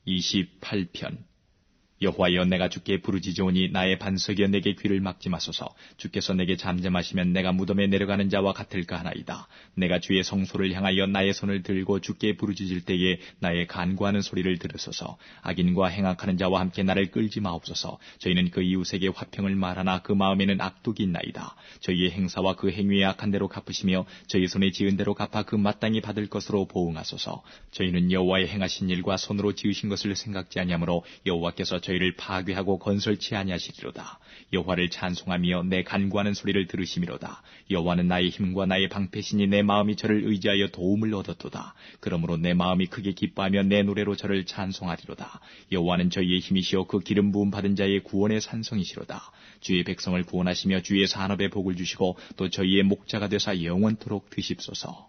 28편. 여호와여, 내가 주께 부르짖으오니 나의 반석이여 내게 귀를 막지 마소서. 주께서 내게 잠잠하시면 내가 무덤에 내려가는 자와 같을까 하나이다. 내가 주의 성소를 향하여 나의 손을 들고 주께 부르짖을 때에 나의 간구하는 소리를 들으소서. 악인과 행악하는 자와 함께 나를 끌지 마옵소서. 저희는 그 이웃에게 화평을 말하나 그 마음에는 악독이 있나이다. 저희의 행사와 그 행위에 악한 대로 갚으시며 저희 손에 지은 대로 갚아 그 마땅히 받을 것으로 보응하소서. 저희는 여호와의 행하신 일과 손으로 지으신 것을 생각지 아니하므로 여호와께서 저희를 파괴하고 건설치 아니하시리로다. 여호와를 찬송하며 내 간구하는 소리를 들으시미로다. 여호와는 나의 힘과 나의 방패시니 내 마음이 저를 의지하여 도움을 얻었도다. 그러므로 내 마음이 크게 기뻐하며 내 노래로 저를 찬송하리로다. 여호와는 저희의 힘이시오 그 기름 부음 받은 자의 구원의 산성이시로다. 주의 백성을 구원하시며 주의 산업에 복을 주시고 또 저희의 목자가 되사 영원토록 드십소서.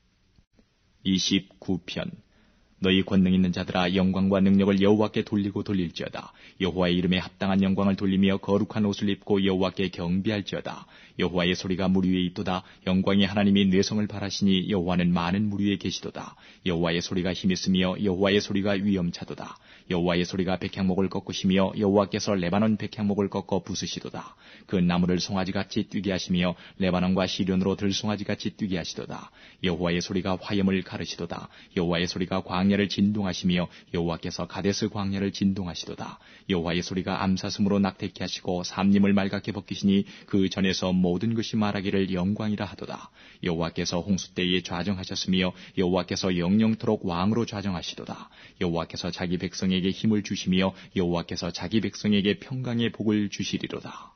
29편. 너희 권능 있는 자들아, 영광과 능력을 여호와께 돌리고 돌릴지어다. 여호와의 이름에 합당한 영광을 돌리며 거룩한 옷을 입고 여호와께 경배할지어다. 여호와의 소리가 물 위에 있도다. 영광의 하나님이 뇌성을 바라시니 여호와는 많은 물 위에 계시도다. 여호와의 소리가 힘있으며 여호와의 소리가 위엄차도다. 여호와의 소리가 백향목을 꺾으시며 여호와께서 레바논 백향목을 꺾어 부수시도다. 그 나무를 송아지같이 뛰게 하시며 레바논과 시련으로 들송아지같이 뛰게 하시도다. 여호와의 소리가 화염을 가르시도다. 여호와의 소리가 광야를 진동하시며 여호와께서 가데스 광야를 진동하시도다. 여호와의 소리가 암사슴으로 낙태케 하시고 삼림을 말갛게 벗기시니 그 전에서 모든 것이 말하기를 영광이라 하도다. 여호와께서 홍수 때에 좌정하셨으며 여호와께서 영영토록 왕으로 좌정하시도다. 여호와께서 자기 백성에게 힘을 주시며 여호와께서 자기 백성에게 평강의 복을 주시리로다.